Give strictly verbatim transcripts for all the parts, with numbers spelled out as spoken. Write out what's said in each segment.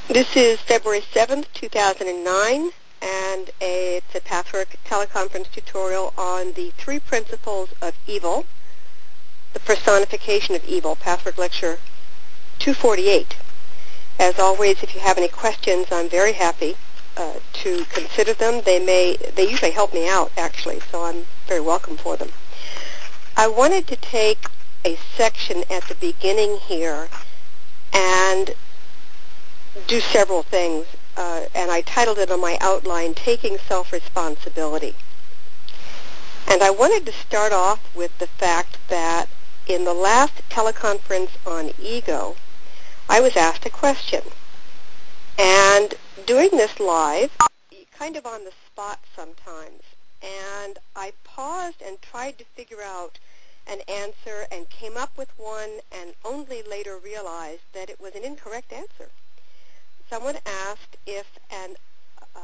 This is February seventh, two thousand nine, and a, it's a Pathwork teleconference tutorial on the three principles of evil, the personification of evil, Pathwork Lecture two forty-eight. As always, if you have any questions, I'm very happy uh, to consider them. They may, they usually help me out, actually, so I'm very welcome for them. I wanted to take a section at the beginning here and do several things, uh, and I titled it on my outline, Taking Self-Responsibility. And I wanted to start off with the fact that in the last teleconference on ego, I was asked a question. And doing this live, kind of on the spot sometimes, and I paused and tried to figure out an answer and came up with one and only later realized that it was an incorrect answer. Someone asked if an uh,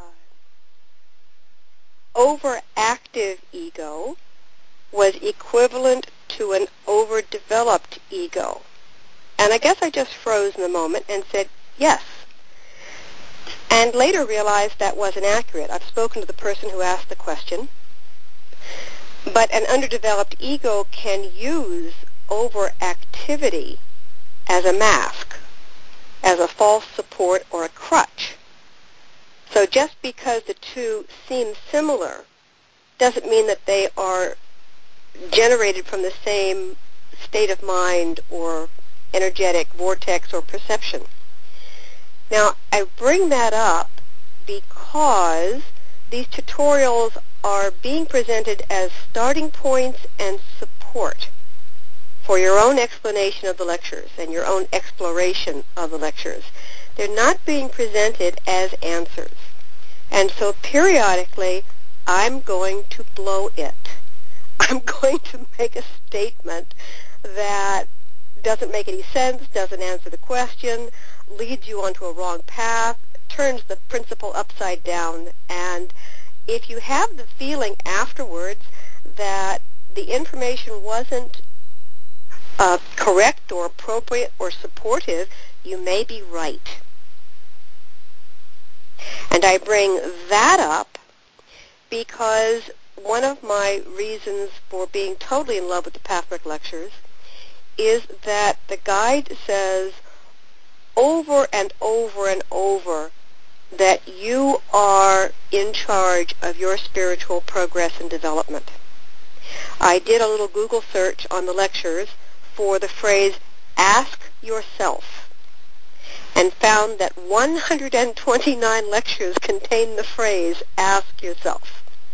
overactive ego was equivalent to an overdeveloped ego. And I guess I just froze in the moment and said, yes. And later realized that wasn't accurate. I've spoken to the person who asked the question. But an underdeveloped ego can use overactivity as a mask, as a false support or a crutch. So just because the two seem similar doesn't mean that they are generated from the same state of mind or energetic vortex or perception. Now, I bring that up because these tutorials are being presented as starting points and support for your own explanation of the lectures and your own exploration of the lectures. They're not being presented as answers. And so periodically, I'm going to blow it. I'm going to make a statement that doesn't make any sense, doesn't answer the question, leads you onto a wrong path, turns the principle upside down. And if you have the feeling afterwards that the information wasn't Uh, correct or appropriate or supportive, you may be right. And I bring that up because one of my reasons for being totally in love with the Pathwork Lectures is that the guide says over and over and over that you are in charge of your spiritual progress and development. I did a little Google search on the lectures for the phrase, ask yourself, and found that one hundred twenty-nine lectures contain the phrase, ask yourself.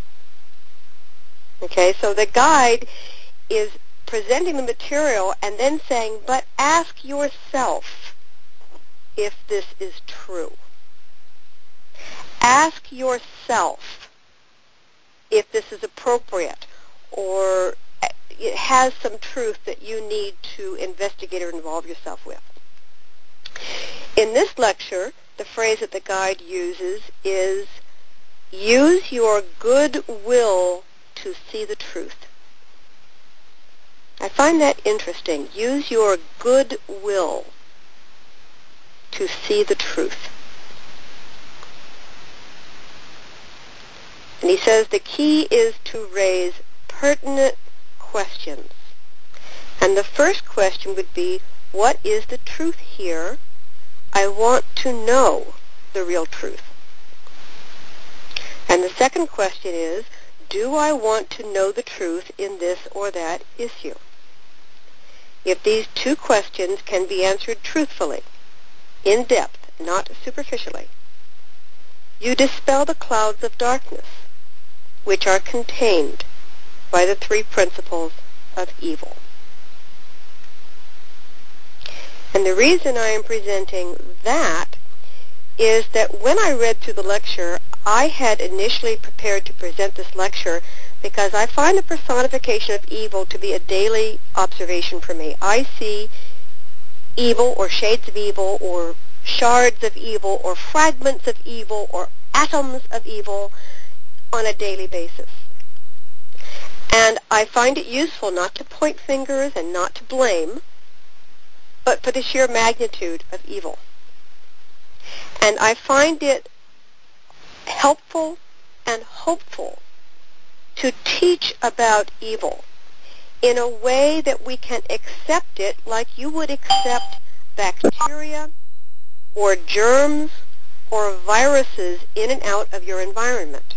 Okay, so the guide is presenting the material and then saying, but ask yourself if this is true. Ask yourself if this is appropriate or it has some truth that you need to investigate or involve yourself with. In this lecture, the phrase that the guide uses is, use your good will to see the truth. I find that interesting. Use your good will to see the truth. And he says the key is to raise pertinent questions. And the first question would be, what is the truth here? I want to know the real truth. And the second question is, do I want to know the truth in this or that issue? If these two questions can be answered truthfully, in depth, not superficially, you dispel the clouds of darkness, which are contained by the three principles of evil. And the reason I am presenting that is that when I read through the lecture, I had initially prepared to present this lecture because I find the personification of evil to be a daily observation for me. I see evil or shades of evil or shards of evil or fragments of evil or atoms of evil on a daily basis. And I find it useful not to point fingers and not to blame, but for the sheer magnitude of evil. And I find it helpful and hopeful to teach about evil in a way that we can accept it like you would accept bacteria or germs or viruses in and out of your environment.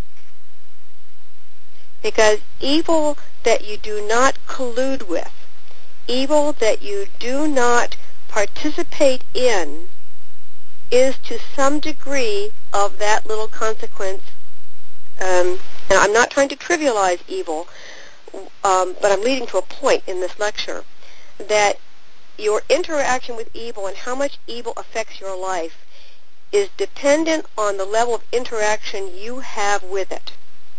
Because evil that you do not collude with, evil that you do not participate in, is to some degree of that little consequence. Um, and I'm not trying to trivialize evil, um, but I'm leading to a point in this lecture that your interaction with evil and how much evil affects your life is dependent on the level of interaction you have with it.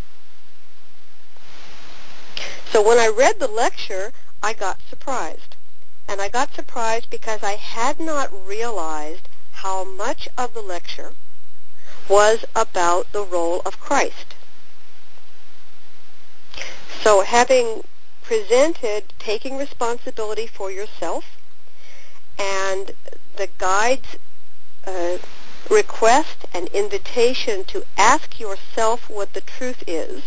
So when I read the lecture, I got surprised. And I got surprised because I had not realized how much of the lecture was about the role of Christ. So having presented taking responsibility for yourself and the guide's uh, request and invitation to ask yourself what the truth is,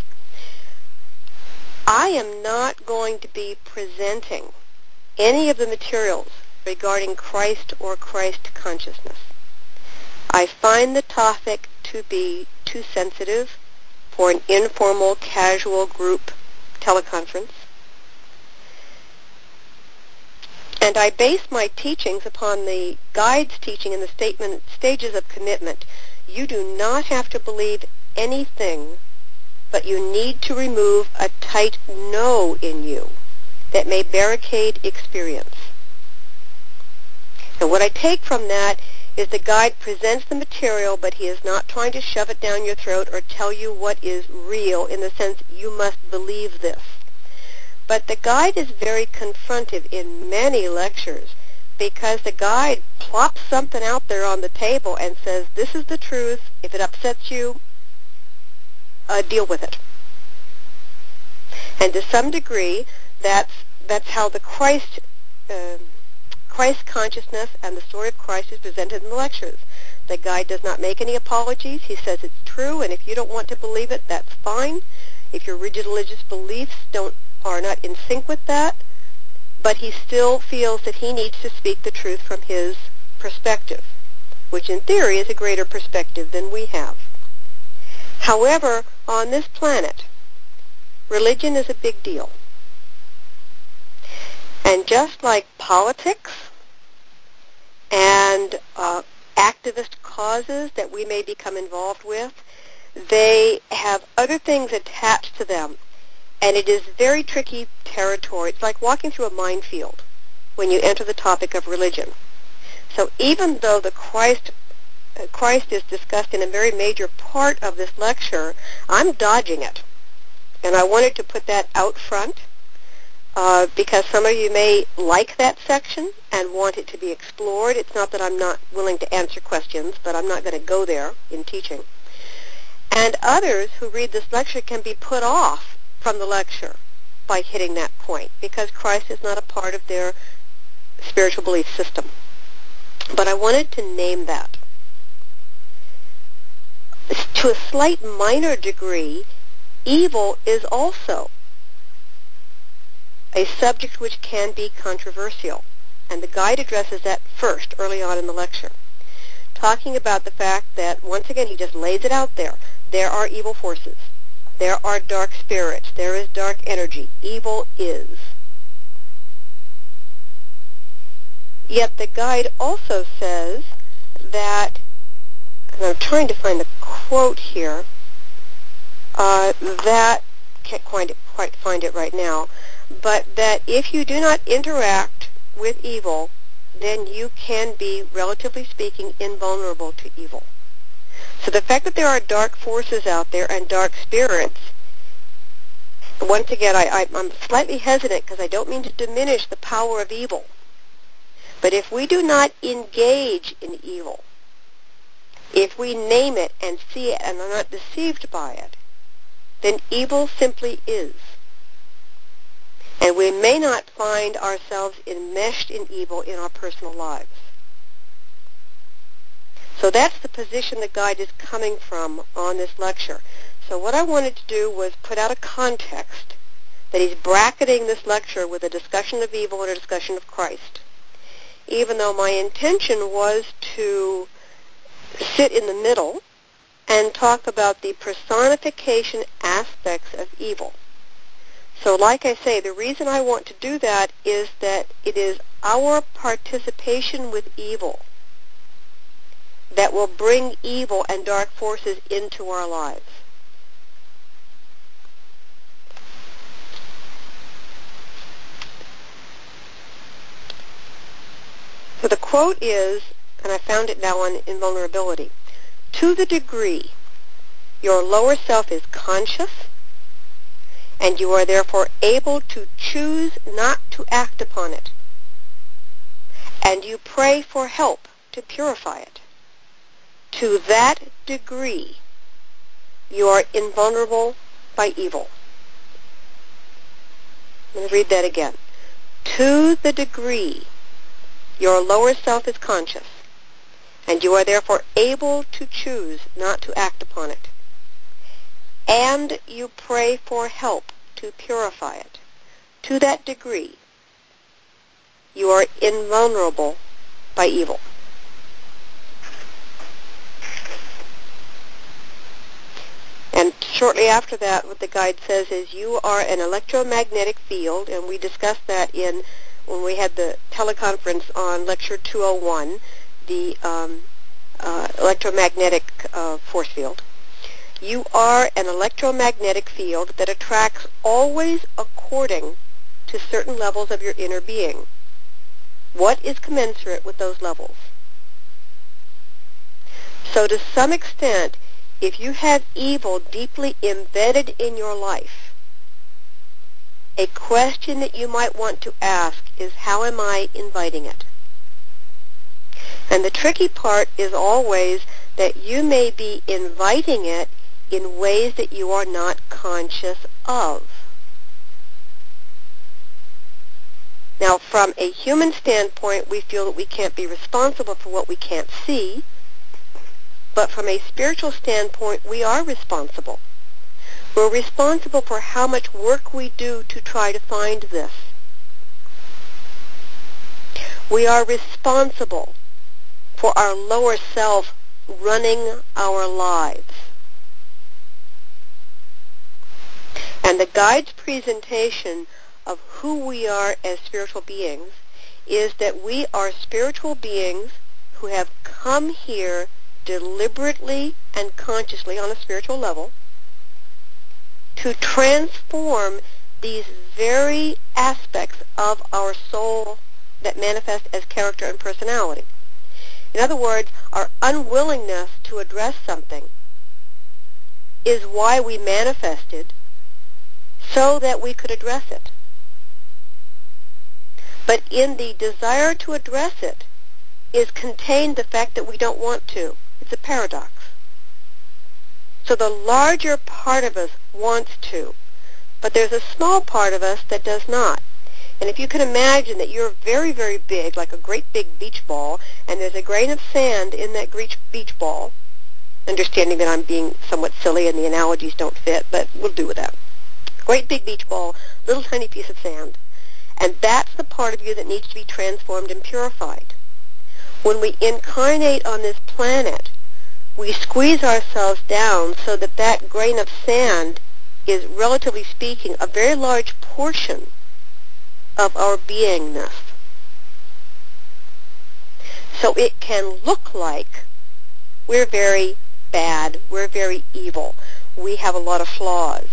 I am not going to be presenting any of the materials regarding Christ or Christ consciousness. I find the topic to be too sensitive for an informal, casual group teleconference. And I base my teachings upon the guide's teaching in the statement, stages of commitment. You do not have to believe anything, but you need to remove a tight no in you that may barricade experience. And what I take from that is the guide presents the material, but he is not trying to shove it down your throat or tell you what is real in the sense you must believe this. But the guide is very confrontive in many lectures because the guide plops something out there on the table and says, this is the truth. If it upsets you, uh, deal with it. And to some degree, that's, that's how the Christ uh, Christ consciousness and the story of Christ is presented in the lectures. The guide does not make any apologies. He says it's true, and if you don't want to believe it, that's fine. If your rigid religious beliefs don't are not in sync with that, but he still feels that he needs to speak the truth from his perspective, which in theory is a greater perspective than we have. However, on this planet, religion is a big deal. And just like politics and uh, activist causes that we may become involved with, they have other things attached to them. And it is very tricky territory. It's like walking through a minefield when you enter the topic of religion. So even though the Christ, uh, Christ is discussed in a very major part of this lecture, I'm dodging it. And I wanted to put that out front. Uh, because some of you may like that section and want it to be explored. It's not that I'm not willing to answer questions, but I'm not going to go there in teaching. And others who read this lecture can be put off from the lecture by hitting that point because Christ is not a part of their spiritual belief system. But I wanted to name that. To a slight minor degree, evil is also a subject which can be controversial. And the guide addresses that first, early on in the lecture, talking about the fact that, once again, he just lays it out there. There are evil forces. There are dark spirits. There is dark energy. Evil is. Yet the guide also says that, and I'm trying to find the quote here, uh, that, can't quite, quite find it right now, but that if you do not interact with evil, then you can be, relatively speaking, invulnerable to evil. So the fact that there are dark forces out there and dark spirits, once again, I, I, I'm slightly hesitant because I don't mean to diminish the power of evil. But if we do not engage in evil, if we name it and see it and are not deceived by it, then evil simply is. And we may not find ourselves enmeshed in evil in our personal lives. So that's the position the guide is coming from on this lecture. So what I wanted to do was put out a context that he's bracketing this lecture with a discussion of evil and a discussion of Christ, even though my intention was to sit in the middle and talk about the personification aspects of evil. So like I say, the reason I want to do that is that it is our participation with evil that will bring evil and dark forces into our lives. So the quote is, and I found it now on Invulnerability, to the degree your lower self is conscious and you are therefore able to choose not to act upon it, and you pray for help to purify it, to that degree you are invulnerable by evil. I'm going to read that again. To the degree your lower self is conscious, and you are therefore able to choose not to act upon it, and you pray for help to purify it, to that degree you are invulnerable by evil. And shortly after that, what the guide says is you are an electromagnetic field, and we discussed that in when we had the teleconference on Lecture two oh one, the um, uh, electromagnetic uh, force field. You are an electromagnetic field that attracts always according to certain levels of your inner being. What is commensurate with those levels? So to some extent, if you have evil deeply embedded in your life, a question that you might want to ask is, how am I inviting it? And the tricky part is always that you may be inviting it in ways that you are not conscious of. Now, from a human standpoint, we feel that we can't be responsible for what we can't see, but from a spiritual standpoint, we are responsible. We're responsible for how much work we do to try to find this. We are responsible for our lower self running our lives. And the guide's presentation of who we are as spiritual beings is that we are spiritual beings who have come here deliberately and consciously on a spiritual level to transform these very aspects of our soul that manifest as character and personality. In other words, our unwillingness to address something is why we manifested, so that we could address it. But in the desire to address it is contained the fact that we don't want to. It's a paradox. So the larger part of us wants to, but there's a small part of us that does not. And if you can imagine that you're very, very big, like a great big beach ball, and there's a grain of sand in that beach ball, understanding that I'm being somewhat silly and the analogies don't fit, but we'll do with that. Great big beach ball, little tiny piece of sand. And that's the part of you that needs to be transformed and purified. When we incarnate on this planet, we squeeze ourselves down so that that grain of sand is, relatively speaking, a very large portion of our beingness. So it can look like we're very bad, we're very evil, we have a lot of flaws.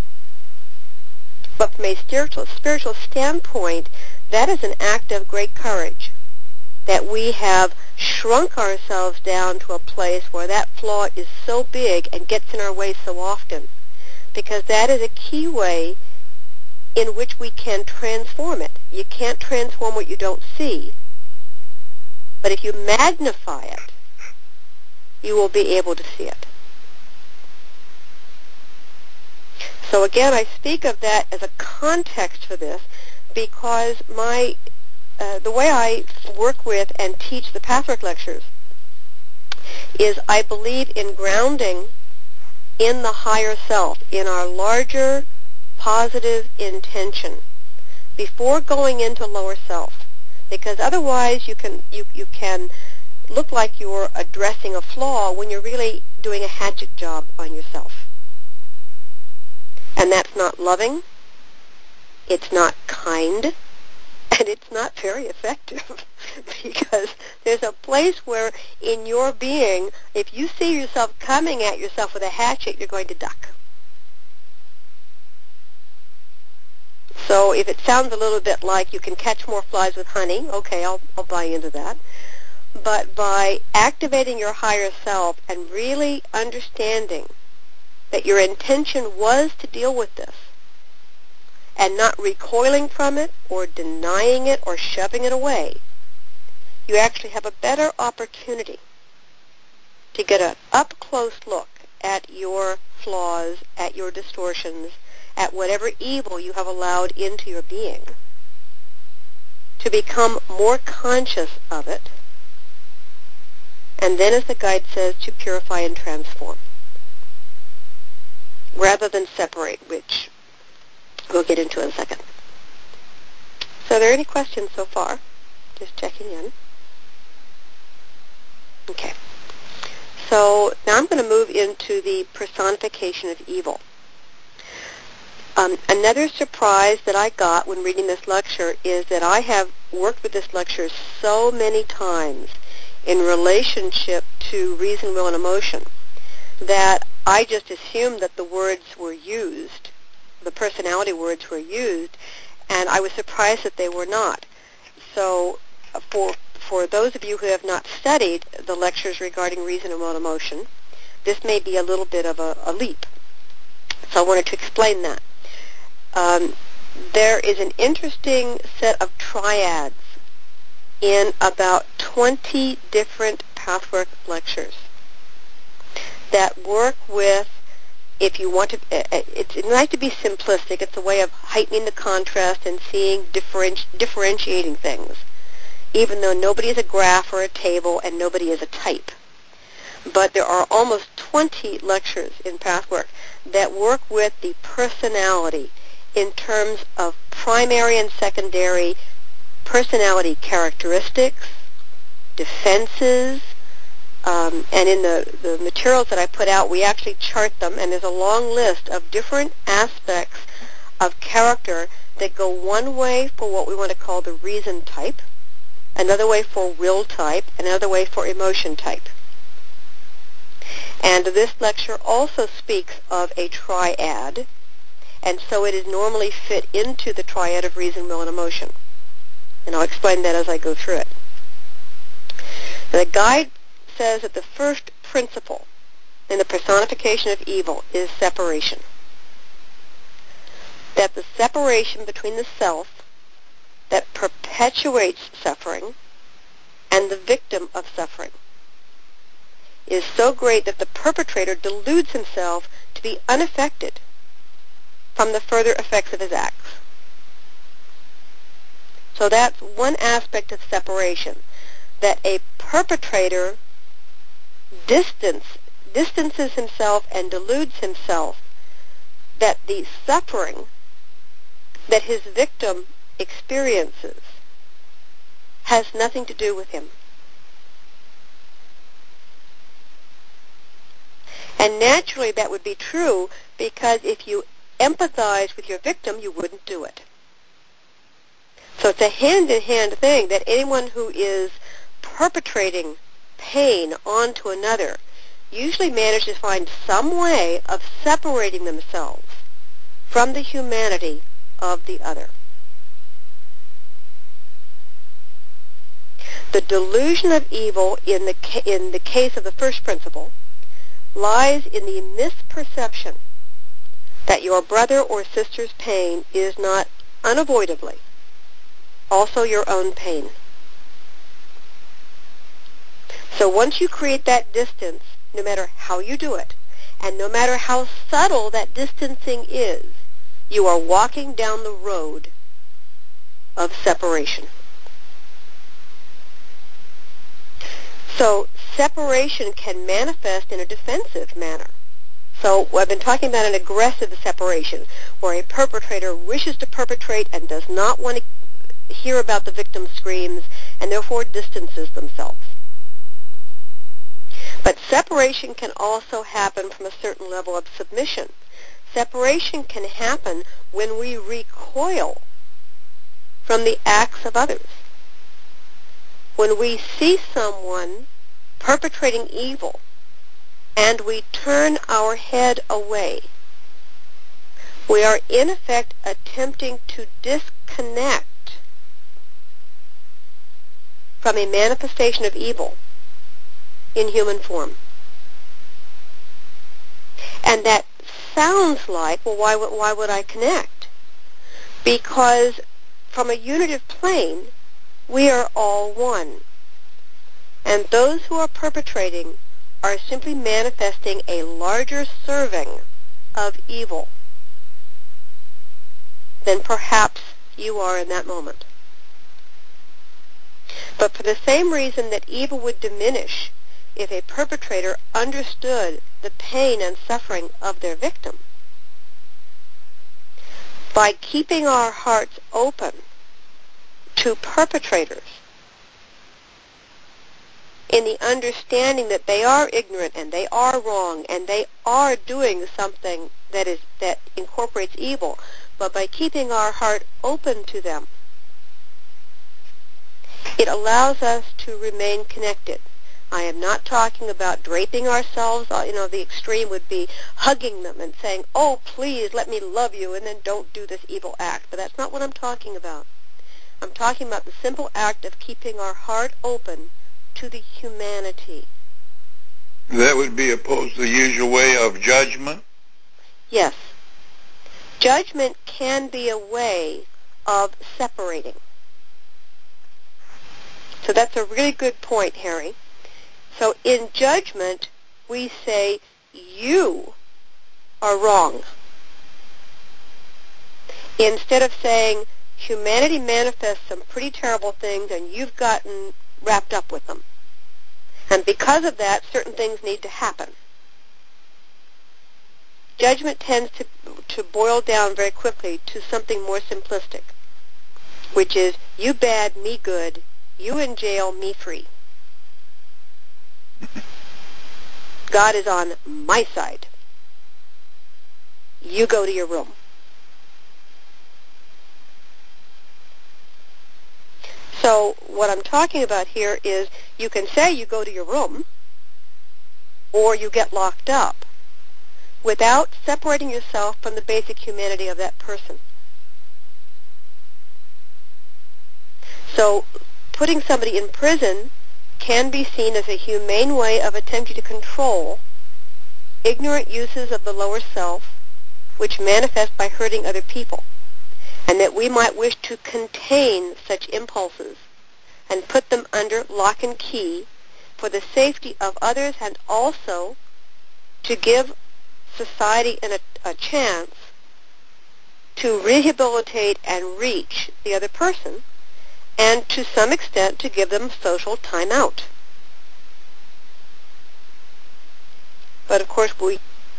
But from a spiritual, spiritual standpoint, that is an act of great courage, that we have shrunk ourselves down to a place where that flaw is so big and gets in our way so often, because that is a key way in which we can transform it. You can't transform what you don't see, but if you magnify it, you will be able to see it. So again, I speak of that as a context for this because my uh, the way I work with and teach the Pathwork lectures is I believe in grounding in the higher self, in our larger positive intention before going into lower self, because otherwise you can you, you can look like you're addressing a flaw when you're really doing a hatchet job on yourself. And that's not loving, it's not kind, and it's not very effective because there's a place where in your being, if you see yourself coming at yourself with a hatchet, you're going to duck. So if it sounds a little bit like you can catch more flies with honey, okay, I'll, I'll buy into that. But by activating your higher self and really understanding that your intention was to deal with this and not recoiling from it or denying it or shoving it away, you actually have a better opportunity to get an up-close look at your flaws, at your distortions, at whatever evil you have allowed into your being, to become more conscious of it, and then, as the guide says, to purify and transform, rather than separate, which we'll get into in a second. So are there any questions so far? Just checking in. Okay. So now I'm going to move into the personification of evil. Um, another surprise that I got when reading this lecture is that I have worked with this lecture so many times in relationship to reason, will, and emotion that I just assumed that the words were used, the personality words were used, and I was surprised that they were not. So for for those of you who have not studied the lectures regarding reason and will and emotion, this may be a little bit of a, a leap. So I wanted to explain that. Um, there is an interesting set of triads in about twenty different Pathwork lectures that work with, if you want to, it's nice to be simplistic. It's a way of heightening the contrast and seeing differenti- differentiating things, even though nobody is a graph or a table and nobody is a type. But there are almost twenty lectures in Pathwork that work with the personality in terms of primary and secondary personality characteristics, defenses, um, and in the, the materials that I put out, we actually chart them, and there's a long list of different aspects of character that go one way for what we want to call the reason type, another way for will type, and another way for emotion type. And this lecture also speaks of a triad, and so it is normally fit into the triad of reason, will, and emotion. And I'll explain that as I go through it. The guide says that the first principle in the personification of evil is separation. That the separation between the self that perpetuates suffering and the victim of suffering is so great that the perpetrator deludes himself to be unaffected from the further effects of his acts. So that's one aspect of separation, that a perpetrator distance, distances himself and deludes himself that the suffering that his victim experiences has nothing to do with him. And naturally that would be true, because if you empathize with your victim, you wouldn't do it. So it's a hand-in-hand thing that anyone who is perpetrating pain onto another usually manages to find some way of separating themselves from the humanity of the other. The delusion of evil in the, ca- in the case of the first principle lies in the misperception that your brother or sister's pain is not unavoidably also your own pain. So once you create that distance, no matter how you do it, and no matter how subtle that distancing is, you are walking down the road of separation. So separation can manifest in a defensive manner. So I've been talking about an aggressive separation, where a perpetrator wishes to perpetrate and does not want to hear about the victim's screams and therefore distances themselves. But separation can also happen from a certain level of submission. Separation can happen when we recoil from the acts of others. When we see someone perpetrating evil and we turn our head away, we are in effect attempting to disconnect from a manifestation of evil in human form. And that sounds like, well, why would, why would I connect? Because from a unitive plane, we are all one. And those who are perpetrating are simply manifesting a larger serving of evil than perhaps you are in that moment. But for the same reason that evil would diminish if a perpetrator understood the pain and suffering of their victim, by keeping our hearts open to perpetrators in the understanding that they are ignorant and they are wrong and they are doing something that is that incorporates evil, but by keeping our heart open to them, it allows us to remain connected. I am not talking about draping ourselves. You know, the extreme would be hugging them and saying, oh, please, let me love you, and then don't do this evil act. But that's not what I'm talking about. I'm talking about the simple act of keeping our heart open to the humanity. That would be opposed to the usual way of judgment? Yes. Judgment can be a way of separating. So that's a really good point, Harry. So in judgment, we say, you are wrong. Instead of saying, humanity manifests some pretty terrible things and you've gotten wrapped up with them. And because of that, certain things need to happen. Judgment tends to, to boil down very quickly to something more simplistic, which is, you bad, me good, you in jail, me free. God is on my side. You go to your room. So what I'm talking about here is you can say you go to your room or you get locked up without separating yourself from the basic humanity of that person. So putting somebody in prison can be seen as a humane way of attempting to control ignorant uses of the lower self, which manifest by hurting other people, and that we might wish to contain such impulses and put them under lock and key for the safety of others and also to give society an, a, a chance to rehabilitate and reach the other person, and to some extent to give them social time out. But of course we...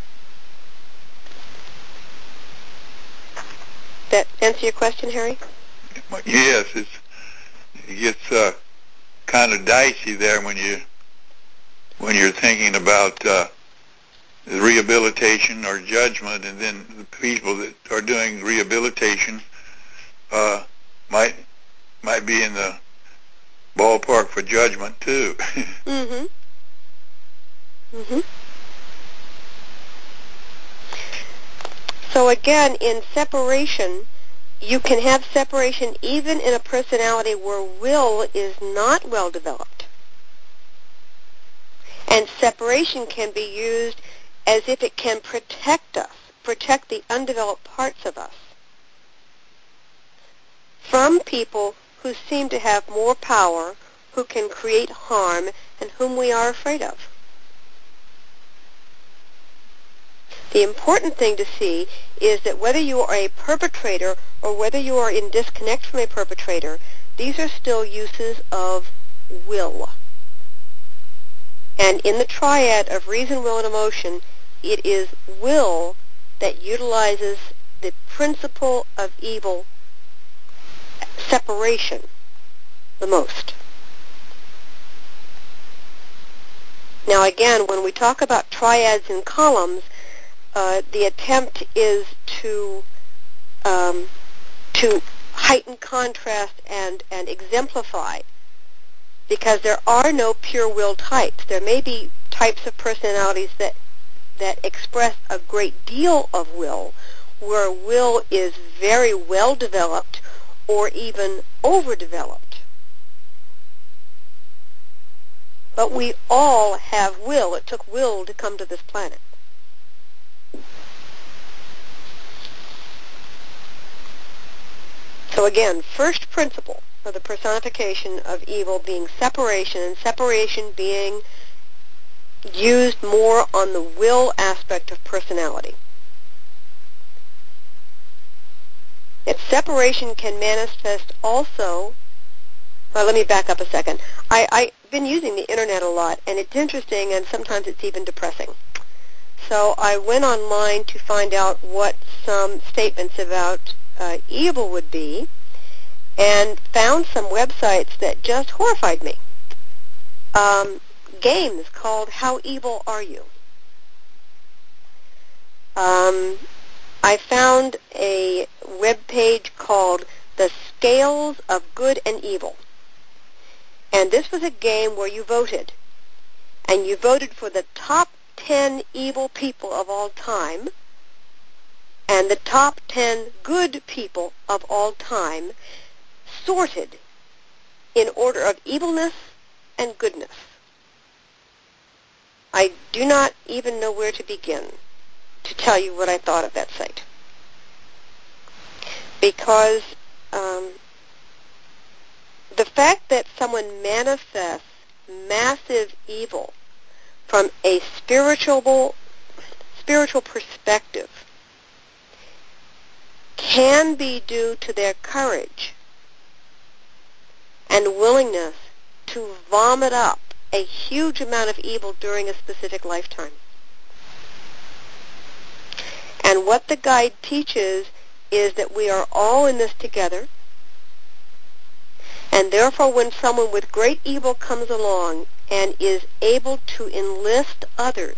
That answer your question, Harry? Yes, it's, it gets uh, kind of dicey there when you when you're thinking about uh, rehabilitation or judgment, and then the people that are doing rehabilitation uh, might might be in the ballpark for judgment too. mm-hmm. Mm-hmm. So again, in separation, you can have separation even in a personality where will is not well developed. And separation can be used as if it can protect us, protect the undeveloped parts of us from people who seem to have more power, who can create harm, and whom we are afraid of. The important thing to see is that whether you are a perpetrator or whether you are in disconnect from a perpetrator, these are still uses of will. And in the triad of reason, will, and emotion, it is will that utilizes the principle of evil, separation, the most. Now again, when we talk about triads and columns, uh, the attempt is to um, to heighten contrast and, and exemplify, because there are no pure will types. There may be types of personalities that that express a great deal of will, where will is very well developed or even overdeveloped. But we all have will. It took will to come to this planet. So again, first principle of the personification of evil being separation, and separation being used more on the will aspect of personality. That separation can manifest also. Well, let me back up a second. I, I've been using the internet a lot, and it's interesting, and sometimes it's even depressing. So I went online to find out what some statements about uh, evil would be, and found some websites that just horrified me. Um, games called How Evil Are You? Um, I found a web page called The Scales of Good and Evil. And this was a game where you voted. And you voted for the top ten evil people of all time and the top ten good people of all time, sorted in order of evilness and goodness. I do not even know where to begin to tell you what I thought of that site. Because um, the fact that someone manifests massive evil from a spiritual, spiritual perspective can be due to their courage and willingness to vomit up a huge amount of evil during a specific lifetime. And what the guide teaches is that we are all in this together, and therefore when someone with great evil comes along and is able to enlist others,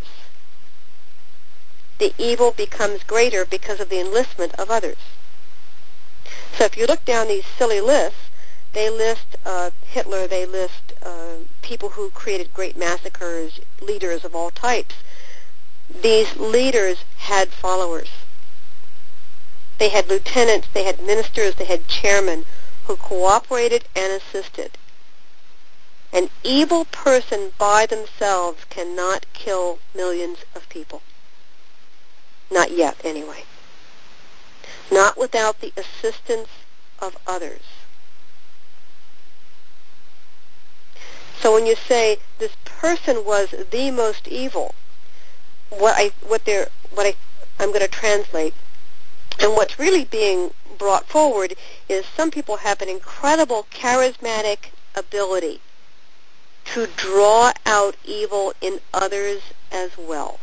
the evil becomes greater because of the enlistment of others. So if you look down these silly lists, they list uh, Hitler, they list uh, people who created great massacres, leaders of all types. These leaders had followers. They had lieutenants, they had ministers, they had chairmen who cooperated and assisted. An evil person by themselves cannot kill millions of people. Not yet, anyway. Not without the assistance of others. So when you say this person was the most evil, what I what they're what I I'm going to translate, and what's really being brought forward is some people have an incredible charismatic ability to draw out evil in others as well.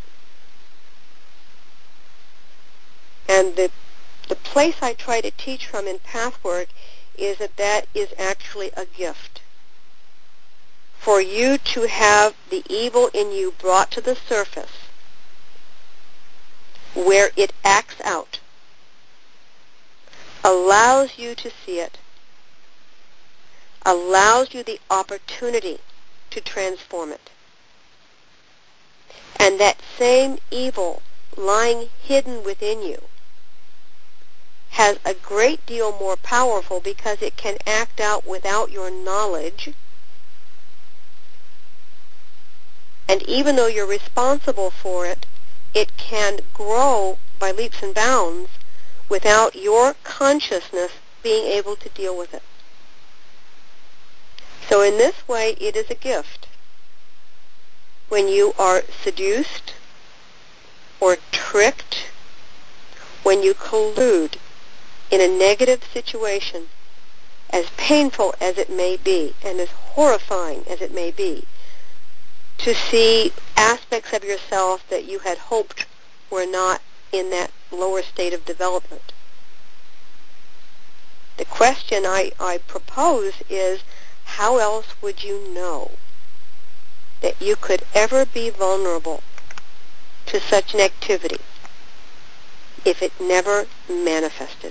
And the the place I try to teach from in Pathwork is that that is actually a gift. For you to have the evil in you brought to the surface where it acts out, allows you to see it, allows you the opportunity to transform it. And that same evil lying hidden within you has a great deal more powerful because it can act out without your knowledge. And even though you're responsible for it, it can grow by leaps and bounds without your consciousness being able to deal with it. So in this way, it is a gift. When you are seduced or tricked, when you collude in a negative situation, as painful as it may be and as horrifying as it may be, to see aspects of yourself that you had hoped were not in that lower state of development. The question I, I propose is, how else would you know that you could ever be vulnerable to such an activity if it never manifested?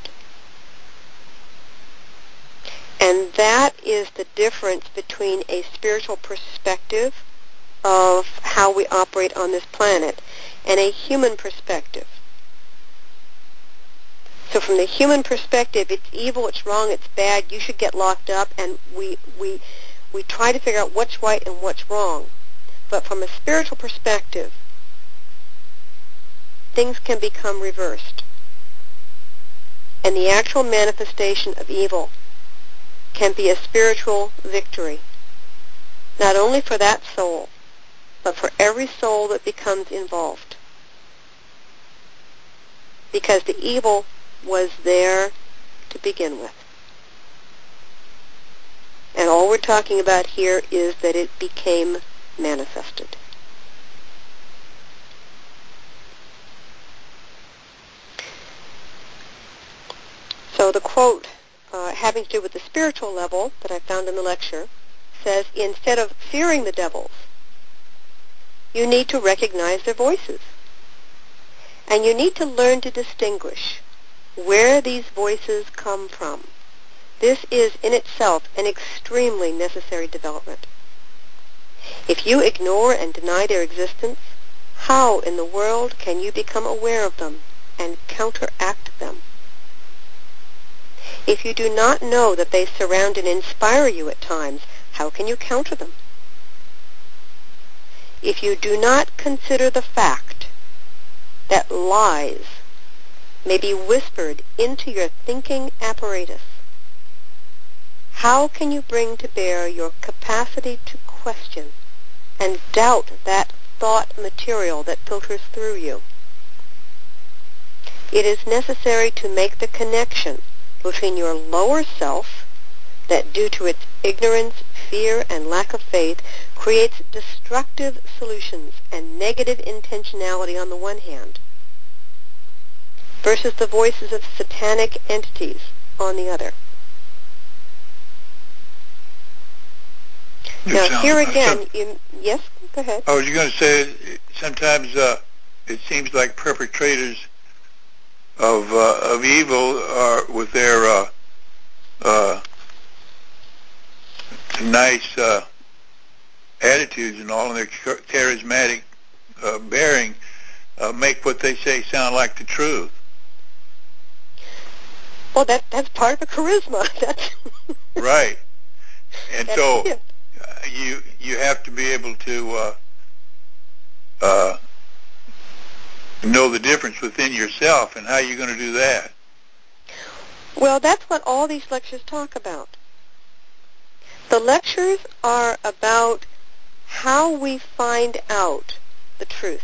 And that is the difference between a spiritual perspective of how we operate on this planet and a human perspective. So from the human perspective, it's evil, it's wrong, it's bad, you should get locked up, and we we we try to figure out what's right and what's wrong. But from a spiritual perspective, things can become reversed. And the actual manifestation of evil can be a spiritual victory, not only for that soul, but for every soul that becomes involved. Because the evil was there to begin with. And all we're talking about here is that it became manifested. So the quote, uh, having to do with the spiritual level that I found in the lecture, says, instead of fearing the devils, you need to recognize their voices. And you need to learn to distinguish where these voices come from. This is in itself an extremely necessary development. If you ignore and deny their existence, how in the world can you become aware of them and counteract them? If you do not know that they surround and inspire you at times, how can you counter them? If you do not consider the fact that lies may be whispered into your thinking apparatus, how can you bring to bear your capacity to question and doubt that thought material that filters through you? It is necessary to make the connection between your lower self that, due to its ignorance, fear, and lack of faith, creates destructive solutions and negative intentionality on the one hand, versus the voices of satanic entities on the other. You Now, sound, here uh, again, some, you, yes, go ahead. I was going to say, sometimes uh, it seems like perpetrators of uh, of evil are with their uh, uh, nice uh, attitudes and all, and their charismatic uh, bearing, uh, make what they say sound like the truth. Well, that that's part of the charisma. That's right. And that's so it. uh, you you have to be able to uh, uh, know the difference within yourself, and how you're going to do that. Well, that's what all these lectures talk about. The lectures are about how we find out the truth.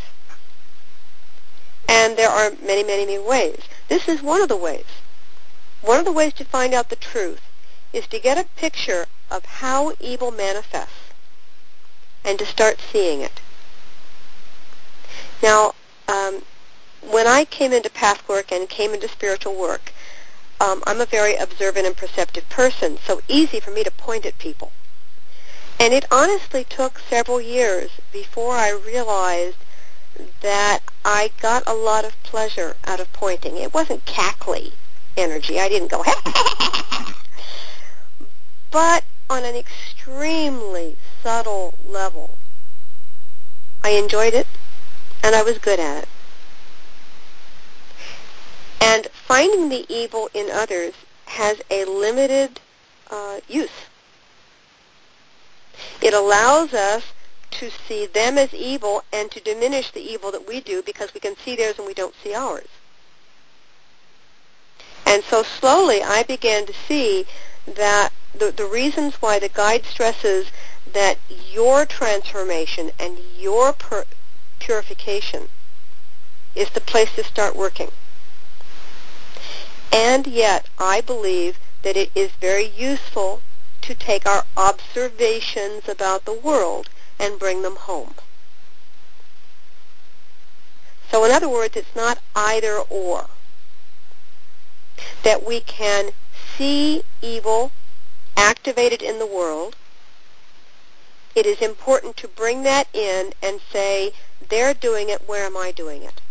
And there are many, many, many ways. This is one of the ways. One of the ways to find out the truth is to get a picture of how evil manifests and to start seeing it. Now, um, when I came into path work and came into spiritual work, um, I'm a very observant and perceptive person, so easy for me to point at people. And it honestly took several years before I realized that I got a lot of pleasure out of pointing. It wasn't cackly energy. I didn't go, but on an extremely subtle level, I enjoyed it, and I was good at it. And finding the evil in others has a limited uh, use. It allows us to see them as evil and to diminish the evil that we do because we can see theirs and we don't see ours. And so slowly I began to see that the, the reasons why the guide stresses that your transformation and your pur- purification is the place to start working. And yet I believe that it is very useful to take our observations about the world and bring them home. So in other words, it's not either or. That we can see evil activated in the world. It is important to bring that in and say, they're doing it, where am I doing it?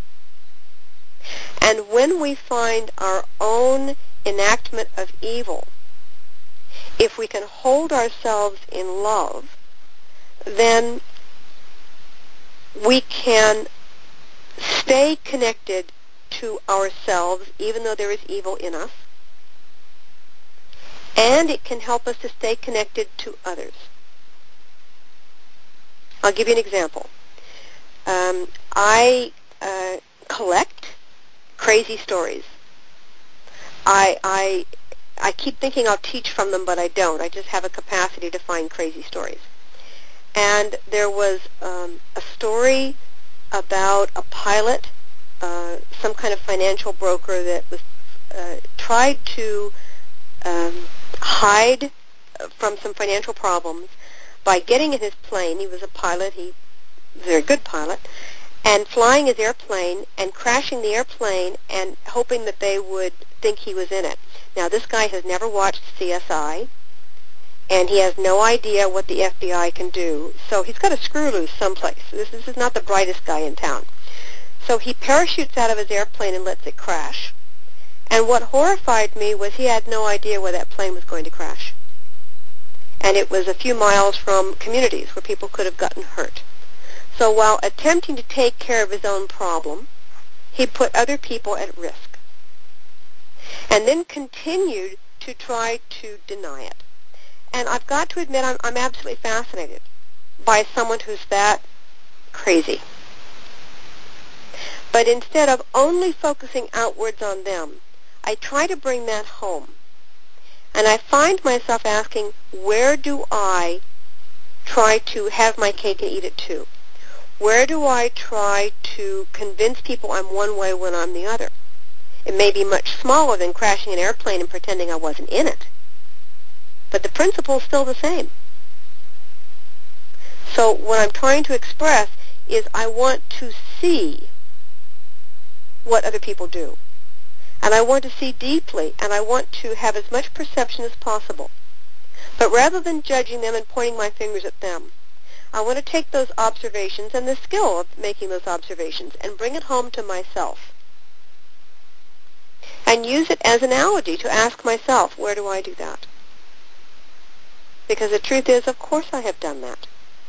And when we find our own enactment of evil, if we can hold ourselves in love, then we can stay connected to ourselves even though there is evil in us, and it can help us to stay connected to others. I'll give you an example. Um, I uh, collect crazy stories. I, I, I keep thinking I'll teach from them, but I don't. I just have a capacity to find crazy stories. And there was um, a story about a pilot, uh, some kind of financial broker that was uh, tried to um, hide from some financial problems by getting in his plane. He was a pilot. He was a very good pilot. And flying his airplane and crashing the airplane and hoping that they would think he was in it. Now, this guy has never watched C S I, and he has no idea what the F B I can do. So he's got a screw loose someplace. This, this is not the brightest guy in town. So he parachutes out of his airplane and lets it crash. And what horrified me was he had no idea where that plane was going to crash. And it was a few miles from communities where people could have gotten hurt. So while attempting to take care of his own problem, he put other people at risk. And then continued to try to deny it. And I've got to admit, I'm, I'm absolutely fascinated by someone who's that crazy. But instead of only focusing outwards on them, I try to bring that home. And I find myself asking, where do I try to have my cake and eat it too? Where do I try to convince people I'm one way when I'm the other? It may be much smaller than crashing an airplane and pretending I wasn't in it, but the principle is still the same. So what I'm trying to express is I want to see what other people do. And I want to see deeply, and I want to have as much perception as possible. But rather than judging them and pointing my fingers at them, I want to take those observations and the skill of making those observations and bring it home to myself. And use it as an analogy to ask myself, where do I do that? Because the truth is, of course I have done that.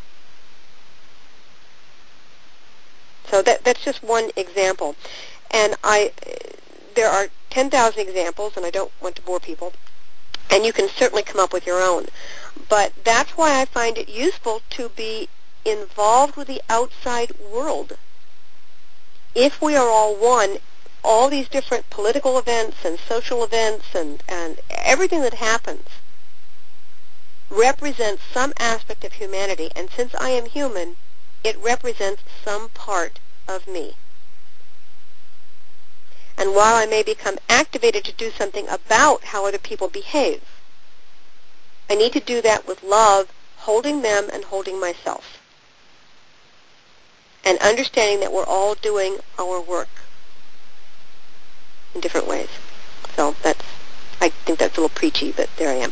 So that, that's just one example. And I, there are ten thousand examples, and I don't want to bore people, and you can certainly come up with your own. But that's why I find it useful to be involved with the outside world. If we are all one, all these different political events and social events and, and everything that happens represents some aspect of humanity, and since I am human, it represents some part of me. And while I may become activated to do something about how other people behave, I need to do that with love, holding them and holding myself, and understanding that we're all doing our work in different ways. So that's, I think that's a little preachy, but there I am.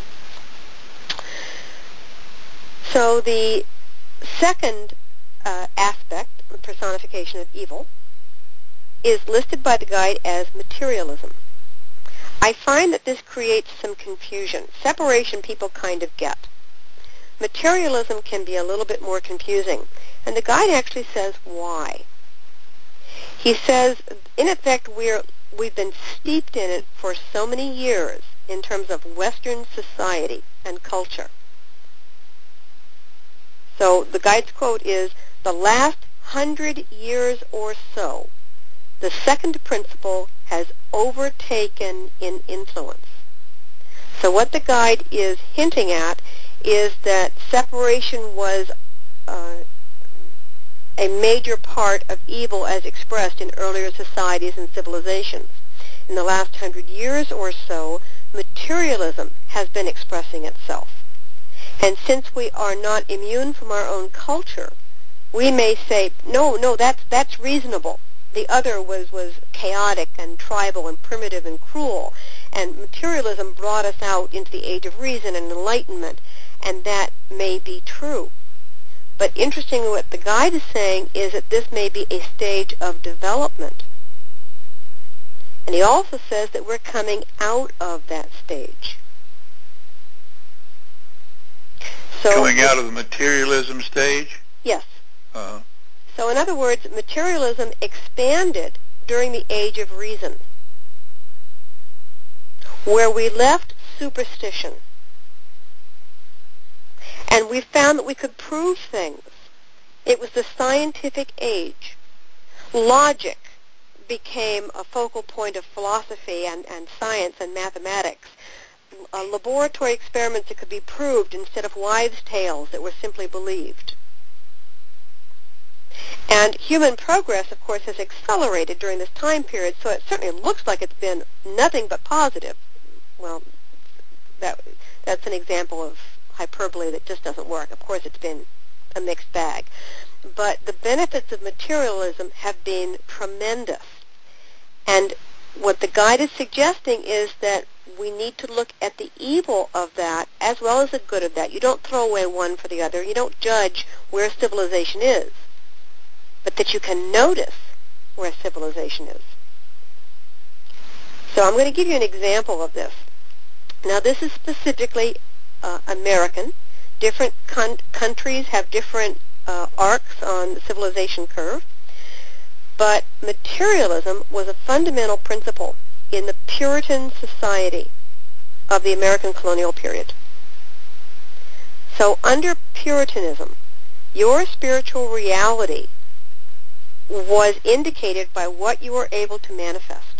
So the second uh, aspect, the personification of evil, is listed by the guide as materialism. I find that this creates some confusion. Separation people kind of get. Materialism can be a little bit more confusing, and the guide actually says why. He says, in effect, we're, we've been steeped in it for so many years in terms of Western society and culture. So the guide's quote is, the last hundred years or so, the second principle has overtaken in influence. So what the guide is hinting at is that separation was uh, a major part of evil as expressed in earlier societies and civilizations. In the last hundred years or so, materialism has been expressing itself. And since we are not immune from our own culture, we may say, no, no, that's, that's reasonable. The other was, was chaotic and tribal and primitive and cruel. And materialism brought us out into the age of reason and enlightenment, and that may be true. But interestingly, what the guide is saying is that this may be a stage of development. And he also says that we're coming out of that stage. So, coming out of the materialism stage? Yes. Uh-huh. So in other words, materialism expanded during the age of reason, where we left superstition. And we found that we could prove things. It was the scientific age. Logic became a focal point of philosophy and, and science and mathematics. Uh, laboratory experiments that could be proved instead of wives' tales that were simply believed. And human progress, of course, has accelerated during this time period, so it certainly looks like it's been nothing but positive. Well, that that's an example of hyperbole that just doesn't work. Of course, it's been a mixed bag. But the benefits of materialism have been tremendous. And what the guide is suggesting is that we need to look at the evil of that as well as the good of that. You don't throw away one for the other. You don't judge where civilization is, but that you can notice where civilization is. So I'm going to give you an example of this. Now, this is specifically uh, American. Different con- countries have different uh, arcs on the civilization curve, but materialism was a fundamental principle in the Puritan society of the American colonial period. So under Puritanism, your spiritual reality was indicated by what you were able to manifest.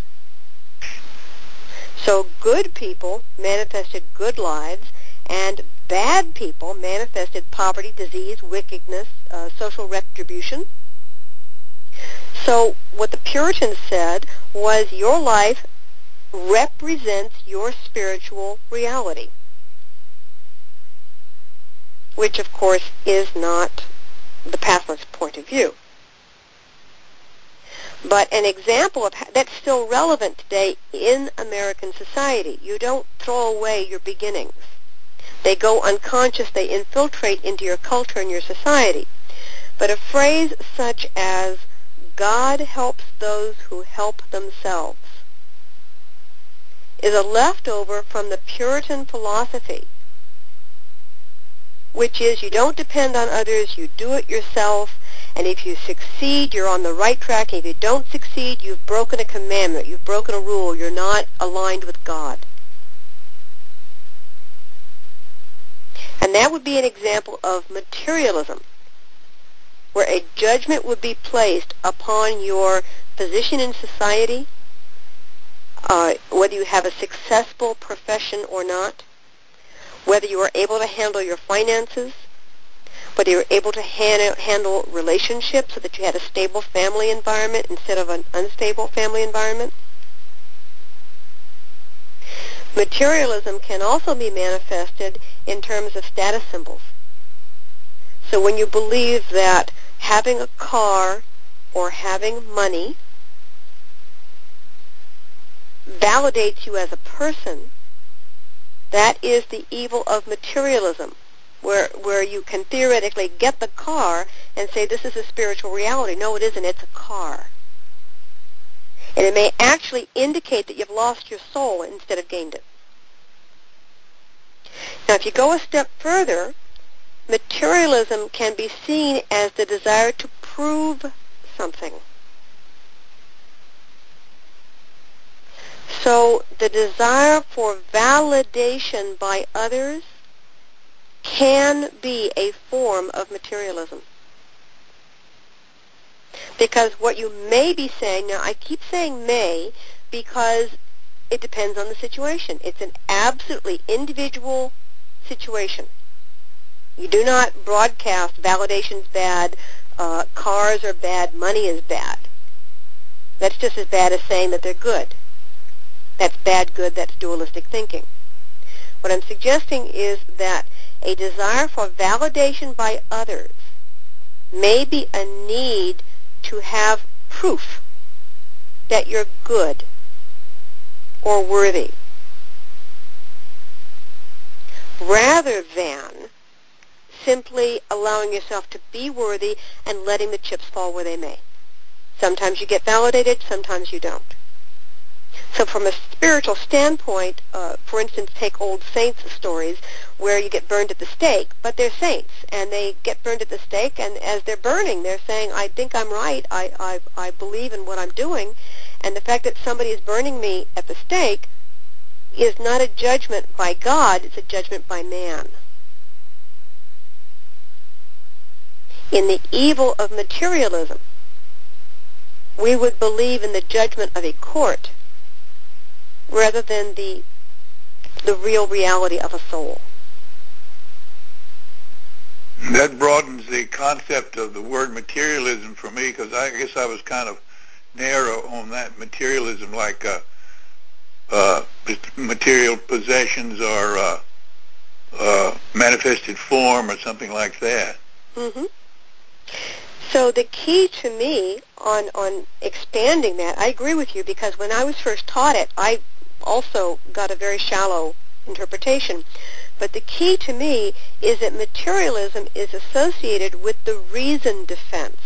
So good people manifested good lives, and bad people manifested poverty, disease, wickedness, uh, social retribution. So what the Puritans said was your life represents your spiritual reality, which of course is not the Pathless point of view. But an example of how, that's still relevant today in American society. You don't throw away your beginnings. They go unconscious. They infiltrate into your culture and your society. But a phrase such as, God helps those who help themselves, is a leftover from the Puritan philosophy, which is you don't depend on others, you do it yourself, and if you succeed, you're on the right track, and if you don't succeed, you've broken a commandment, you've broken a rule, you're not aligned with God. And that would be an example of materialism, where a judgment would be placed upon your position in society, uh, whether you have a successful profession or not, whether you are able to handle your finances, whether you're able to han- handle relationships so that you had a stable family environment instead of an unstable family environment. Materialism can also be manifested in terms of status symbols. So when you believe that having a car or having money validates you as a person, that is the evil of materialism, where where you can theoretically get the car and say this is a spiritual reality. No, it isn't. It's a car. And it may actually indicate that you've lost your soul instead of gained it. Now, if you go a step further, materialism can be seen as the desire to prove something. So the desire for validation by others can be a form of materialism. Because what you may be saying, now I keep saying may because it depends on the situation. It's an absolutely individual situation. You do not broadcast validation's bad, uh, cars are bad, money is bad. That's just as bad as saying that they're good. That's bad, good, that's dualistic thinking. What I'm suggesting is that a desire for validation by others may be a need to have proof that you're good or worthy, rather than simply allowing yourself to be worthy and letting the chips fall where they may. Sometimes you get validated, sometimes you don't. So from a spiritual standpoint, uh, for instance, take old saints stories where you get burned at the stake, but they're saints, and they get burned at the stake, and as they're burning, they're saying, I think I'm right, I, I, I believe in what I'm doing, and the fact that somebody is burning me at the stake is not a judgment by God, it's a judgment by man. In the evil of materialism, we would believe in the judgment of a court rather than the the real reality of a soul. That broadens the concept of the word materialism for me, because I guess I was kind of narrow on that. Materialism, like uh, uh, material possessions or uh, uh, manifested form or something like that. Mm-hmm. So the key to me on, on expanding that, I agree with you, because when I was first taught it, I also got a very shallow interpretation. But the key to me is that materialism is associated with the reason defense.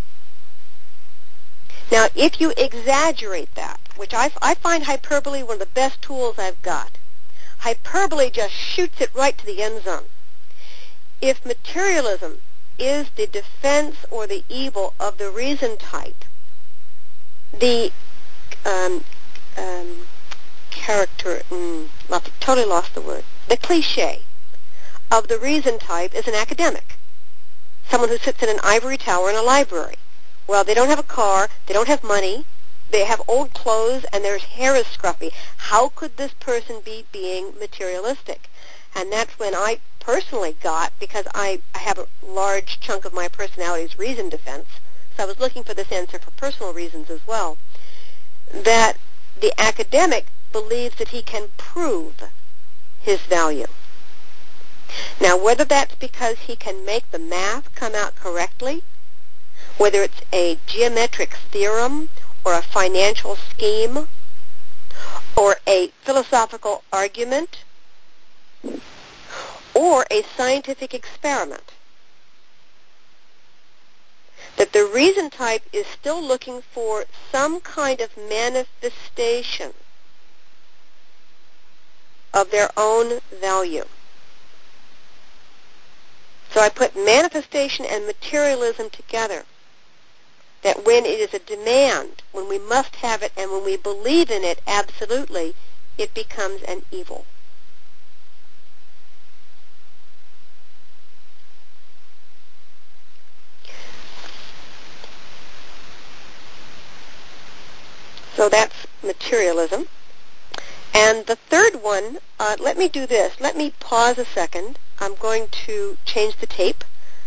Now, if you exaggerate that, which I, I find hyperbole one of the best tools I've got, hyperbole just shoots it right to the end zone. If materialism is the defense or the evil of the reason type, the um, um, character, mm, totally lost the word, the cliche of the reason type is an academic, someone who sits in an ivory tower in a library. Well, they don't have a car, they don't have money, they have old clothes, and their hair is scruffy. How could this person be being materialistic? And that's when I personally got, because I, I have a large chunk of my personality's reason defense, so I was looking for this answer for personal reasons as well, that the academic believes that he can prove his value. Now, whether that's because he can make the math come out correctly, whether it's a geometric theorem or a financial scheme or a philosophical argument or a scientific experiment, that the reason type is still looking for some kind of manifestation of their own value. So I put manifestation and materialism together, that when it is a demand, when we must have it, and when we believe in it absolutely, it becomes an evil. So that's materialism. And the third one, uh, let me do this. Let me pause a second. I'm going to change the tape.